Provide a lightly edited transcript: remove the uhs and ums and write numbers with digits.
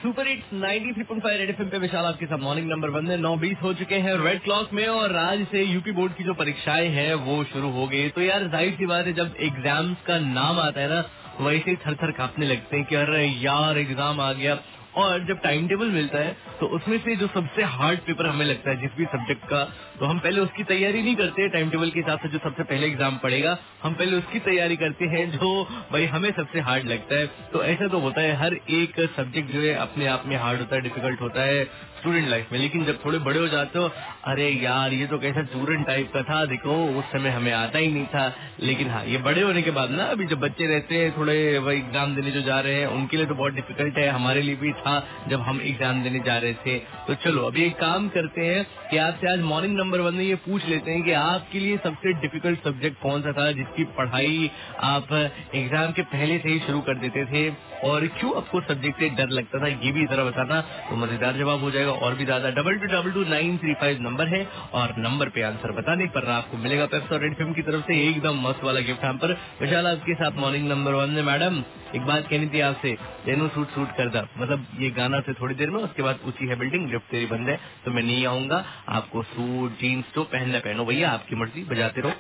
Super hits 93.5 red FM पे विशाल आपके साथ मॉर्निंग नंबर 1 है। 9:20 हो चुके हैं रेड क्लॉक में और आज से यूपी बोर्ड की जो परीक्षाएं हैं वो शुरू हो गई। तो यार जाहिर सी बात है, जब एग्जाम्स का नाम आता है ना वैसे ही थर थर कांपने लगते हैं कि अरे यार एग्जाम आ गया। और जब टाइम टेबल मिलता है तो उसमें से जो सबसे हार्ड पेपर हमें लगता है जिस भी सब्जेक्ट का, तो हम पहले उसकी तैयारी नहीं करते। टाइम टेबल के हिसाब से जो सबसे पहले एग्जाम पड़ेगा हम पहले उसकी तैयारी करते हैं जो भाई हमें सबसे हार्ड लगता है। तो ऐसा तो होता है, हर एक सब्जेक्ट जो है अपने आप में हार्ड होता है, डिफिकल्ट होता है स्टूडेंट लाइफ में। लेकिन जब थोड़े बड़े हो जाते हो, अरे यार ये तो कैसा चूरन टाइप का था, देखो उस समय हमें आता ही नहीं था। लेकिन हाँ, ये बड़े होने के बाद ना, अभी जब बच्चे रहते हैं थोड़े वही एग्जाम देने जो जा रहे हैं उनके लिए तो बहुत डिफिकल्ट है, हमारे लिए भी था जब हम एग्जाम देने जा रहे थे। तो चलो अभी एक काम करते हैं कि आपसे आज मॉर्निंग नंबर 1 में ये पूछ लेते हैं कि आपके लिए सबसे डिफिकल्ट सब्जेक्ट कौन सा था जिसकी पढ़ाई आप एग्जाम के पहले से ही शुरू कर देते थे, और क्यों आपको सब्जेक्ट से डर लगता था ये भी जरा बताना तो मजेदार जवाब हो जाएगा। और भी ज्यादा 22222935 नंबर है और नंबर पे आंसर बताने पर आपको मिलेगा पेप्स और रेड फिल्म की तरफ से एकदम मस्त वाला गिफ्ट हैम्पर। विशाल आपके साथ मॉर्निंग नंबर 1 में। मैडम एक बात कहनी थी आपसे, तेनू सूट कर दा, मतलब ये गाना से थोड़ी देर में उसके बाद ऊंची है बिल्डिंग लिफ्ट तेरी बंद है, तो मैं नहीं आऊंगा। आपको सूट जीन्स जो पहनना पहनो भैया, आपकी मर्जी, बजाते रहो।